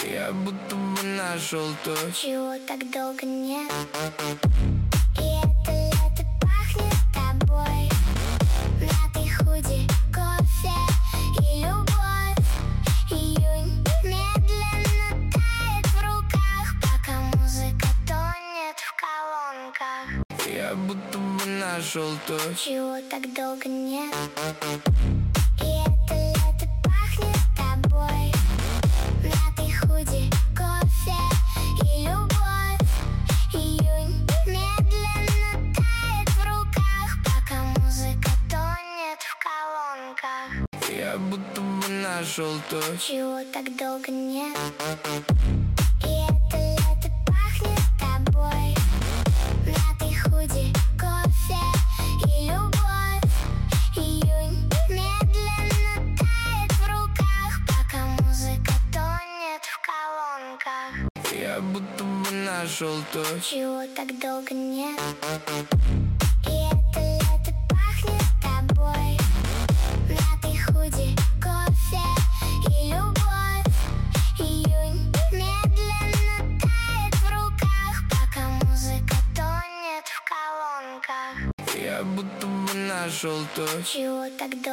Я будто бы нашел то, чего так долго нет. И это лето пахнет тобой, мятый худи, кофе и любовь. Июнь медленно тает в руках, пока музыка тонет в колонках. я будто бы нашел то, Чего так долго нет. И это лето пахнет тобой, мятый худи, кофе и любовь. Июнь медленно тает в руках, пока музыка тонет в колонках. я будто бы нашел то, Чего так долго нет. И это лето пахнет тобой, мятый худи, кофе и любовь. Июнь медленно тает в руках, пока музыка тонет в колонках. я будто бы нашел то, Чего так долго нет. И это лето пахнет тобой, мятый худи, кофе и любовь. Июнь медленно тает в руках, пока музыка тонет в колонках. я будто бы нашел то, Чего так долго